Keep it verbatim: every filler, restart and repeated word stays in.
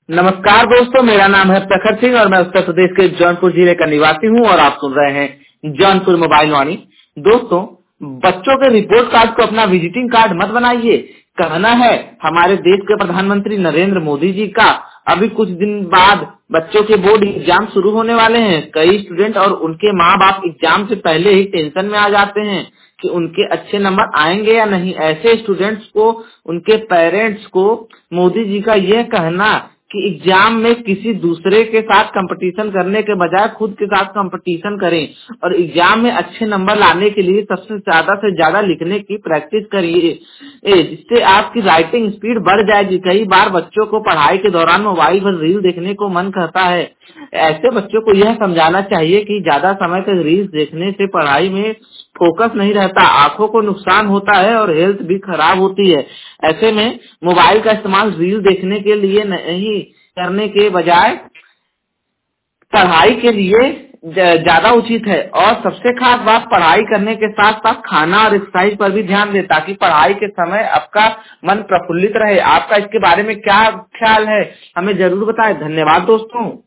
नमस्कार दोस्तों, मेरा नाम है प्रखर सिंह और मैं उत्तर प्रदेश के जौनपुर जिले का निवासी हूं और आप सुन रहे हैं जौनपुर मोबाइल वाणी। दोस्तों, बच्चों के रिपोर्ट कार्ड को अपना विजिटिंग कार्ड मत बनाइए। कहना है हमारे देश के प्रधानमंत्री नरेंद्र मोदी जी का। अभी कुछ दिन बाद बच्चों के बोर्ड एग्जाम शुरू होने वाले हैं। कई स्टूडेंट और उनके माँ बाप एग्जाम से पहले ही टेंशन में आ जाते हैं कि उनके अच्छे नंबर आएंगे या नहीं। ऐसे स्टूडेंट्स को, उनके पेरेंट्स को मोदी जी का यह कहना कि एग्जाम में किसी दूसरे के साथ कंपटीशन करने के बजाय खुद के साथ कंपटीशन करें और एग्जाम में अच्छे नंबर लाने के लिए सबसे ज्यादा से ज्यादा लिखने की प्रैक्टिस करिए, ए, जिससे आपकी राइटिंग स्पीड बढ़ जाएगी। कई बार बच्चों को पढ़ाई के दौरान मोबाइल पर रील देखने को मन करता है। ऐसे बच्चों को यह समझाना चाहिए कि ज्यादा समय तक रील्स देखने से पढ़ाई में फोकस नहीं रहता, आंखों को नुकसान होता है और हेल्थ भी खराब होती है। ऐसे में मोबाइल का इस्तेमाल रील देखने के लिए नहीं करने के बजाय पढ़ाई के लिए ज- ज्यादा उचित है। और सबसे खास बात, पढ़ाई करने के साथ साथ खाना और एक्सरसाइज पर भी ध्यान दें ताकि पढ़ाई के समय आपका मन प्रफुल्लित रहे। आपका इसके बारे में क्या ख्याल है, हमें जरूर बताएं। धन्यवाद दोस्तों।